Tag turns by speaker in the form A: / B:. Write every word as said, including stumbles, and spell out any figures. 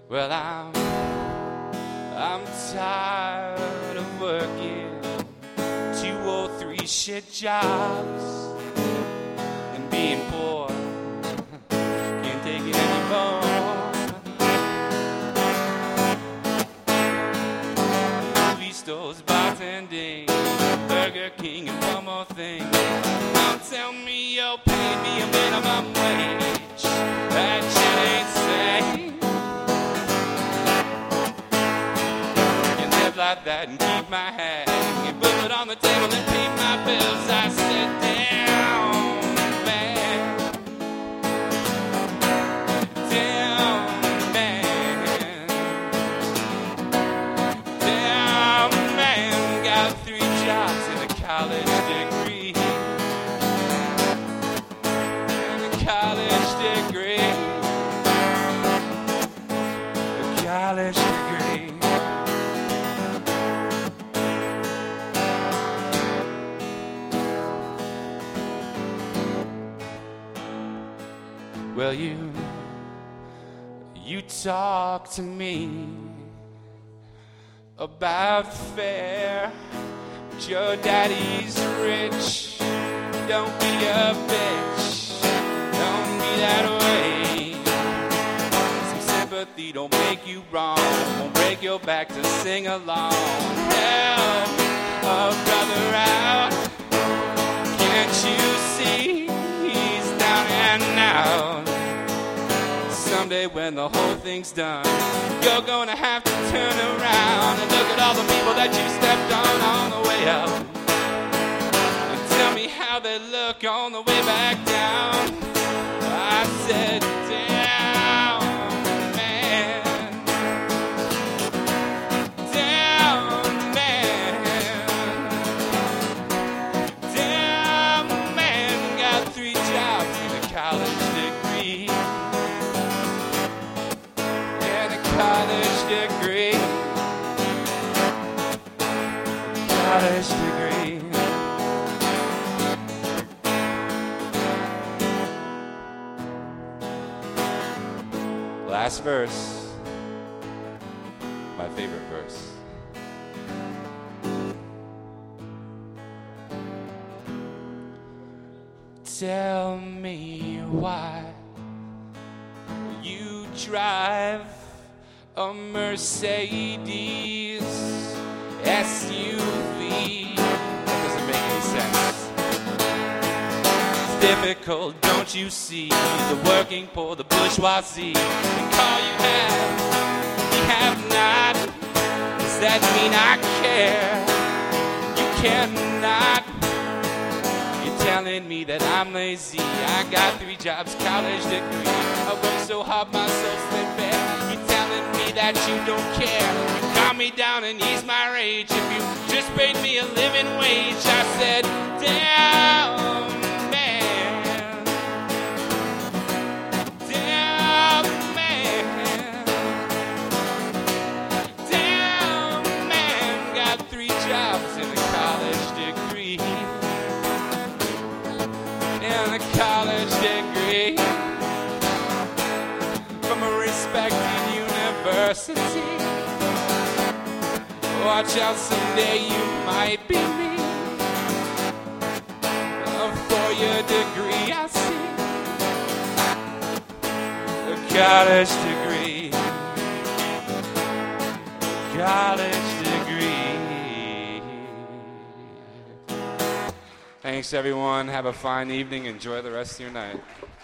A: Well, I'm, I'm tired of working two or three shit jobs and being poor. Can't take it anymore. Movie stores, bartending, Burger King, and one more thing. Don't tell me you'll pay me a minimum wage. That shit ain't sane. Like that and keep my hand and put it on the table and pay my bills. I sit down, man, down, man, down, man. Got three jobs and a college degree, and a college degree, a college degree. Well, you, you talk to me about fair, but your daddy's rich. Don't be a bitch, don't be that way. Some sympathy don't make you wrong, won't break your back to sing along. Help a brother out, can't you see he's down and out? Someday when the whole thing's done, you're gonna have to turn around and look at all the people that you stepped on on the way up, and tell me how they look on the way back down. I said down, man, down, man, down, man. Got three jobs and a college degree, college degree, college degree. Last verse, my favorite verse. Tell me why you drive a Mercedes S U V. That doesn't make any sense. It's difficult, don't you see? The working poor, the bourgeoisie. The car you have, we have not. Does that mean I care? You cannot. You're telling me that I'm lazy. I got three jobs, college degree. I work so hard, myself slip bare. That you don't care. You calm me down and ease my rage. If you just paid me a living wage, I said, down, man, down, man, down, man. Got three jobs and a college degree, and a college degree from a respected university. Watch out, someday you might be me. A four-year degree, I see. A college degree, college degree. Thanks, everyone. Have a fine evening. Enjoy the rest of your night.